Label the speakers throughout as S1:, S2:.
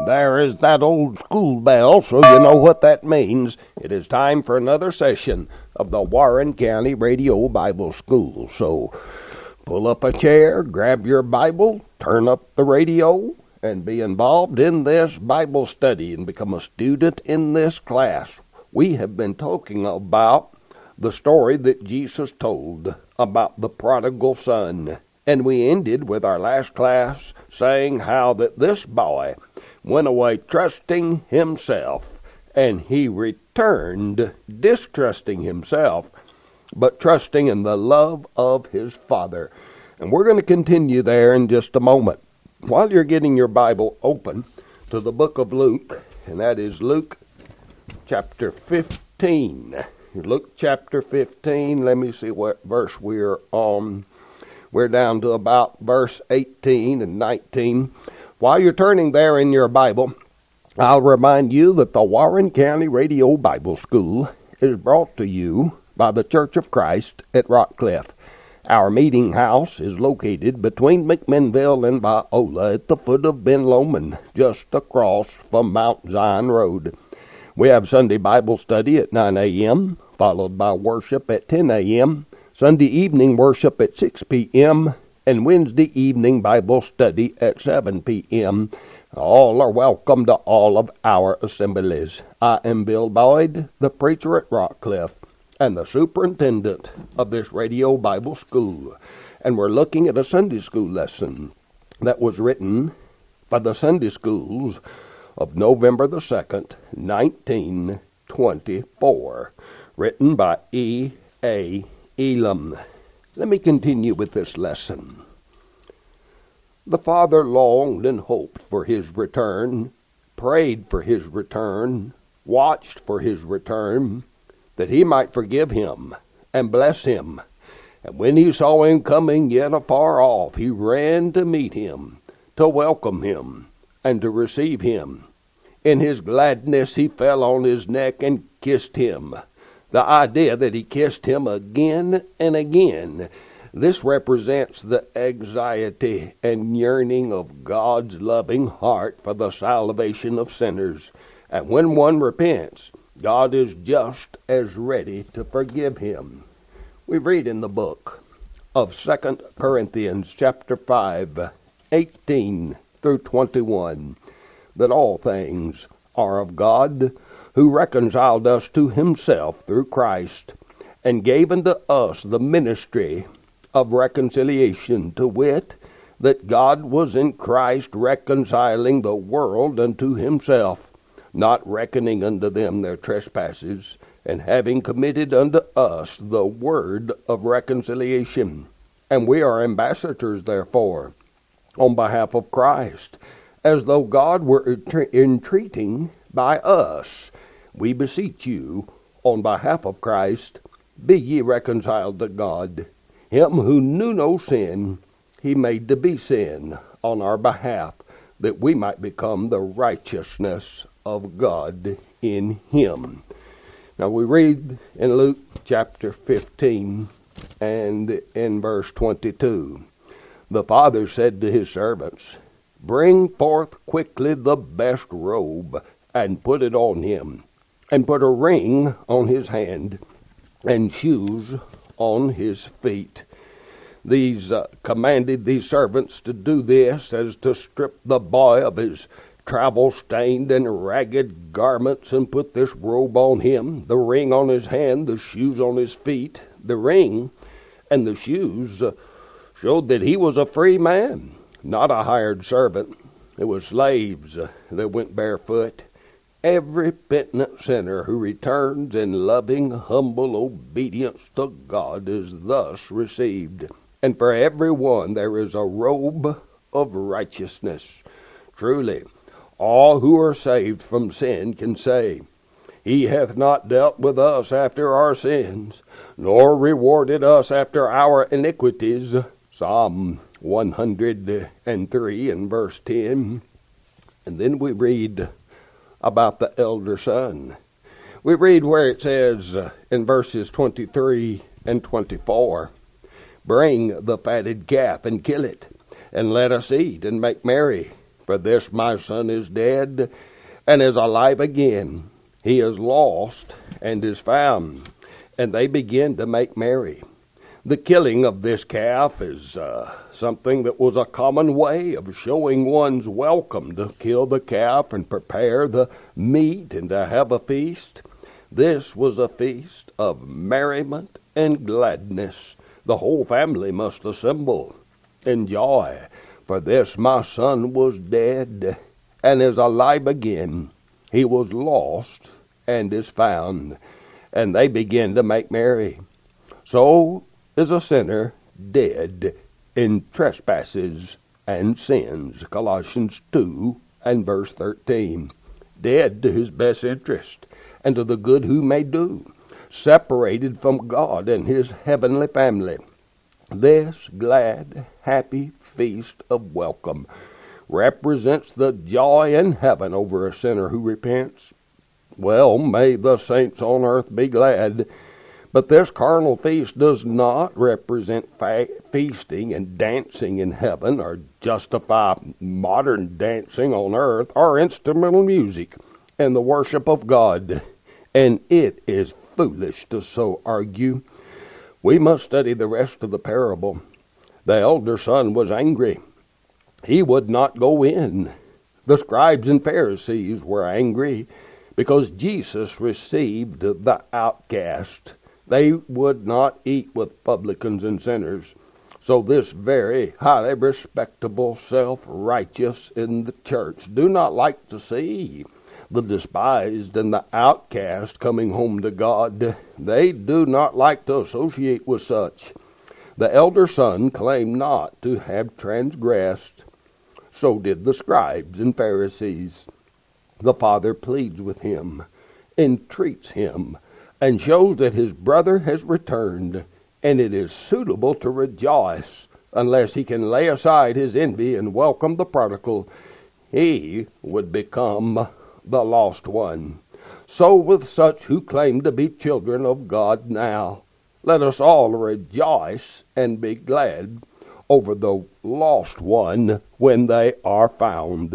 S1: There is that old school bell, so you know what that means. It is time for another session of the Warren County Radio Bible School. So pull up a chair, grab your Bible, turn up the radio, and be involved in this Bible study and become a student in this class. We have been talking about the story that Jesus told about the prodigal son. And we ended with our last class saying how that this boy went away trusting himself, and he returned distrusting himself, but trusting in the love of his Father. And we're going to continue there in just a moment. While you're getting your Bible open to the book of Luke, and that is Luke chapter 15. Luke chapter 15, let me see what verse we're on. We're down to about verse 18 and 19. While you're turning there in your Bible, I'll remind you that the Warren County Radio Bible School is brought to you by the Church of Christ at Rockcliffe. Our meeting house is located between McMinnville and Viola at the foot of Ben Lomond, just across from Mount Zion Road. We have Sunday Bible study at 9 a.m., followed by worship at 10 a.m., Sunday evening worship at 6 p.m., and Wednesday evening Bible study at 7 p.m. All are welcome to all of our assemblies. I am Bill Boyd, the preacher at Rockcliffe, and the superintendent of this radio Bible school. And we're looking at a Sunday school lesson that was written by the Sunday schools of November the 2nd, 1924, written by E. A. Elam. Let me continue with this lesson. The father longed and hoped for his return, prayed for his return, watched for his return, that he might forgive him and bless him. And when he saw him coming yet afar off, he ran to meet him, to welcome him, and to receive him. In his gladness he fell on his neck and kissed him. The idea that he kissed him again and again, this represents the anxiety and yearning of God's loving heart for the salvation of sinners. And when one repents, God is just as ready to forgive him. We read in the book of 2 Corinthians chapter 5, 18 through 21, that all things are of God, who reconciled us to himself through Christ, and gave unto us the ministry of reconciliation, to wit, that God was in Christ reconciling the world unto himself, not reckoning unto them their trespasses, and having committed unto us the word of reconciliation. And we are ambassadors, therefore, on behalf of Christ, as though God were entreating by us. We beseech you, on behalf of Christ, be ye reconciled to God. Him who knew no sin, he made to be sin on our behalf, that we might become the righteousness of God in him. Now we read in Luke chapter 15 and in verse 22. The father said to his servants, Bring forth quickly the best robe, and put it on him, and put a ring on his hand, and shoes on his feet. These commanded these servants to do this, as to strip the boy of his travel-stained and ragged garments, and put this robe on him, the ring on his hand, the shoes on his feet. The ring and the shoes showed that he was a free man, not a hired servant. It was slaves that went barefoot. Every penitent sinner who returns in loving, humble obedience to God is thus received. And for every one there is a robe of righteousness. Truly, all who are saved from sin can say, He hath not dealt with us after our sins, nor rewarded us after our iniquities. Psalm 103 and verse 10. And then we read about the elder son. We read where it says in verses 23 and 24, Bring the fatted calf and kill it, and let us eat and make merry. For this my son is dead, and is alive again. He is lost, and is found. And they begin to make merry. The killing of this calf is something that was a common way of showing one's welcome, to kill the calf and prepare the meat and to have a feast. This was a feast of merriment and gladness. The whole family must assemble in joy. For this my son was dead, and is alive again. He was lost, and is found. And they begin to make merry. So is a sinner dead in trespasses and sins. Colossians 2 and verse 13. Dead to his best interest and to the good who may do. Separated from God and his heavenly family. This glad, happy feast of welcome represents the joy in heaven over a sinner who repents. Well, may the saints on earth be glad. But this carnal feast does not represent feasting and dancing in heaven, or justify modern dancing on earth, or instrumental music and the worship of God. And it is foolish to so argue. We must study the rest of the parable. The elder son was angry. He would not go in. The scribes and Pharisees were angry because Jesus received the outcast. They would not eat with publicans and sinners. So this very highly respectable, self-righteous in the church do not like to see the despised and the outcast coming home to God. They do not like to associate with such. The elder son claimed not to have transgressed. So did the scribes and Pharisees. The father pleads with him, entreats him, and shows that his brother has returned, and it is suitable to rejoice unless he can lay aside his envy and welcome the prodigal. He would become the lost one. So with such who claim to be children of God now, let us all rejoice and be glad over the lost one when they are found.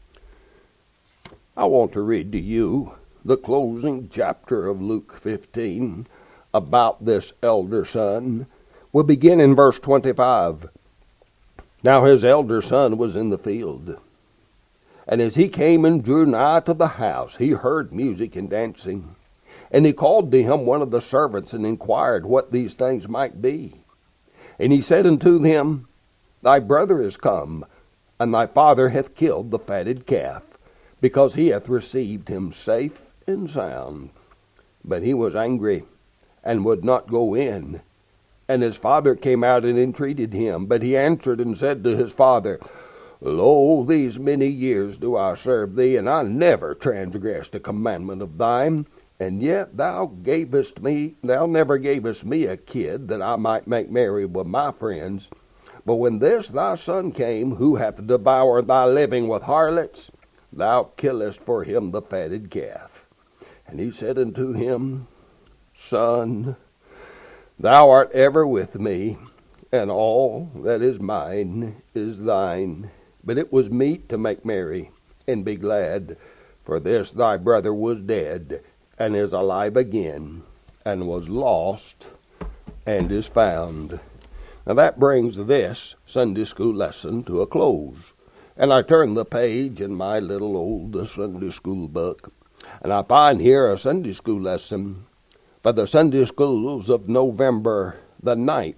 S1: I want to read to you the closing chapter of Luke 15 about this elder son. We'll begin in verse 25. Now his elder son was in the field, and as he came and drew nigh to the house, he heard music and dancing. And he called to him one of the servants, and inquired what these things might be. And he said unto him, Thy brother is come, and thy father hath killed the fatted calf, because he hath received him safe and sound. But he was angry, and would not go in. And his father came out and entreated him. But he answered and said to his father, Lo, these many years do I serve thee, and I never transgressed a commandment of thine. And yet thou never gavest me a kid, that I might make merry with my friends. But when this thy son came, who hath devoured thy living with harlots, thou killest for him the fatted calf. And he said unto him, Son, thou art ever with me, and all that is mine is thine. But it was meet to make merry and be glad, for this thy brother was dead, and is alive again, and was lost, and is found. Now that brings this Sunday school lesson to a close. And I turn the page in my little old Sunday school book, and I find here a Sunday school lesson for the Sunday schools of November the 9th,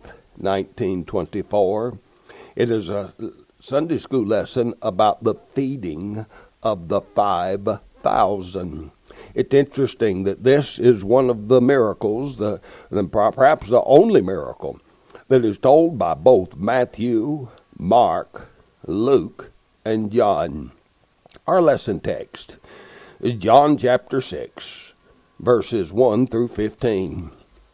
S1: 1924. It is a Sunday school lesson about the feeding of the 5,000. It's interesting that this is one of the miracles, perhaps the only miracle, that is told by both Matthew, Mark, Luke, and John. Our lesson text is John chapter 6, verses 1 through 15.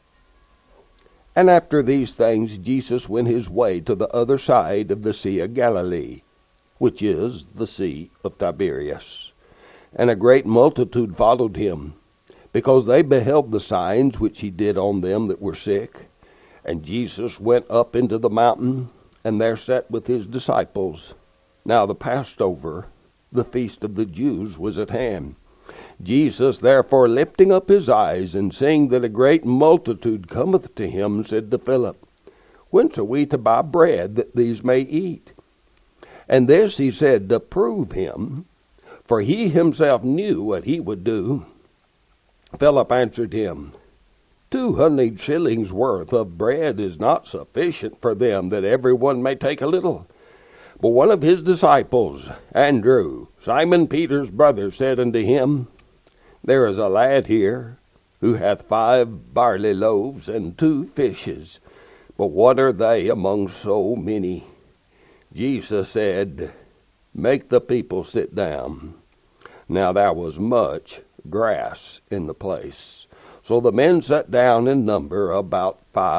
S1: And after these things Jesus went his way to the other side of the Sea of Galilee, which is the Sea of Tiberias. And a great multitude followed him, because they beheld the signs which he did on them that were sick. And Jesus went up into the mountain, and there sat with his disciples. Now the Passover, the feast of the Jews, was at hand. Jesus, therefore, lifting up his eyes, and seeing that a great multitude cometh to him, said to Philip, Whence are we to buy bread that these may eat? And this he said to prove him, for he himself knew what he would do. Philip answered him, 200 shillings worth of bread is not sufficient for them, that every one may take a little. But one of his disciples, Andrew, Simon Peter's brother, said unto him, There is a lad here, who hath 5 barley loaves and 2 fishes, but what are they among so many? Jesus said, Make the people sit down. Now there was much grass in the place. So the men sat down in number about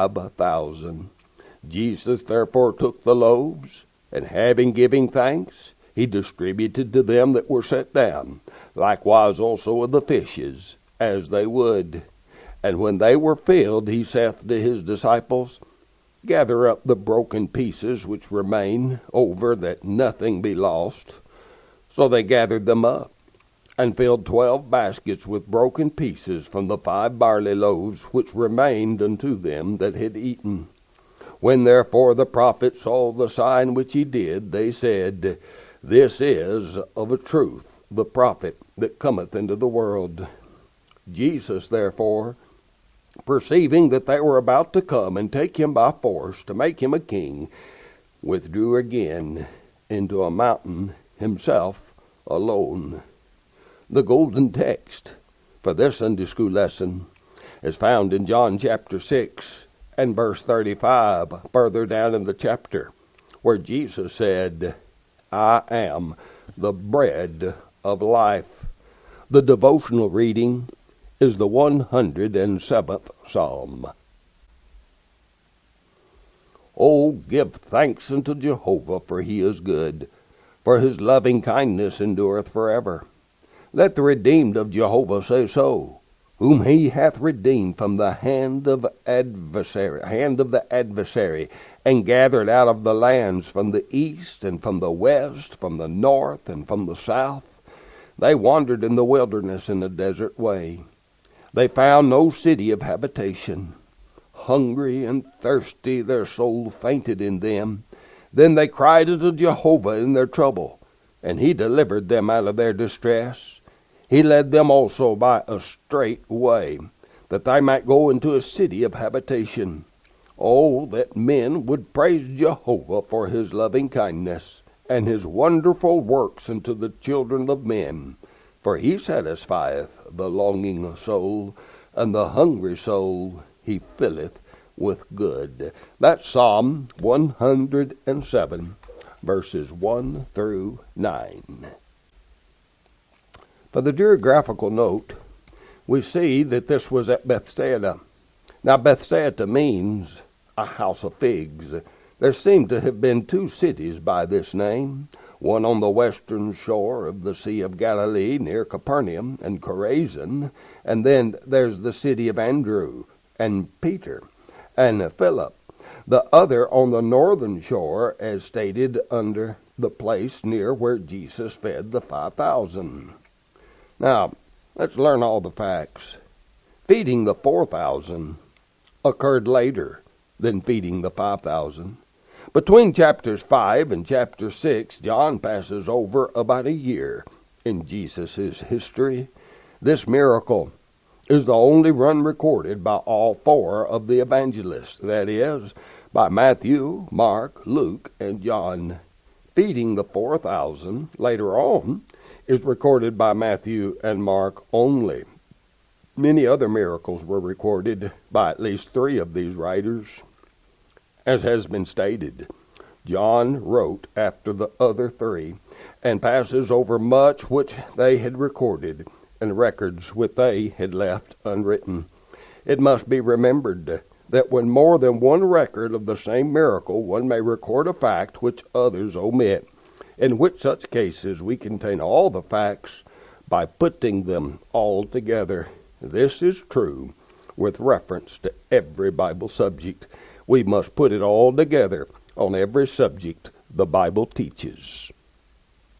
S1: 5,000. Jesus therefore took the loaves, and having given thanks, he distributed to them that were set down, likewise also of the fishes, as they would. And when they were filled, he saith to his disciples, Gather up the broken pieces which remain over, that nothing be lost. So they gathered them up, and filled 12 baskets with broken pieces from the 5 barley loaves which remained unto them that had eaten. When therefore the prophets saw the sign which he did, they said, This is of a truth the prophet that cometh into the world. Jesus therefore, perceiving that they were about to come and take him by force to make him a king, withdrew again into a mountain himself alone. The golden text for this Sunday school lesson is found in John chapter 6 and verse 35, further down in the chapter, where Jesus said, I am the bread of life. The devotional reading is the 107th Psalm. Oh, give thanks unto Jehovah, for he is good, for his loving kindness endureth forever. Let the redeemed of Jehovah say so, whom he hath redeemed from the hand of the adversary, and gathered out of the lands from the east and from the west, from the north and from the south. They wandered in the wilderness in a desert way. They found no city of habitation. Hungry and thirsty, their soul fainted in them. Then they cried unto Jehovah in their trouble, and he delivered them out of their distress. He led them also by a straight way, that they might go into a city of habitation. Oh, that men would praise Jehovah for his loving kindness, and his wonderful works unto the children of men. For he satisfieth the longing soul, and the hungry soul he filleth with good. That's Psalm 107, verses 1 through 9. For the geographical note, we see that this was at Bethsaida. Now, Bethsaida means a house of figs. There seem to have been 2 cities by this name, one on the western shore of the Sea of Galilee near Capernaum and Chorazin, and then there's the city of Andrew and Peter and Philip. The other on the northern shore, as stated under the place near where Jesus fed the 5,000. Now, let's learn all the facts. Feeding the 4,000 occurred later than feeding the 5,000. Between chapters 5 and chapter 6, John passes over about a year in Jesus' history. This miracle is the only one recorded by all 4 of the evangelists, that is, by Matthew, Mark, Luke, and John. Feeding the 4,000 later on is recorded by Matthew and Mark only. Many other miracles were recorded by at least 3 of these writers. As has been stated, John wrote after the other 3 and passes over much which they had recorded and records which they had left unwritten. It must be remembered that when more than one record of the same miracle, one may record a fact which others omit, in which such cases we contain all the facts by putting them all together. This is true with reference to every Bible subject. We must put it all together on every subject the Bible teaches.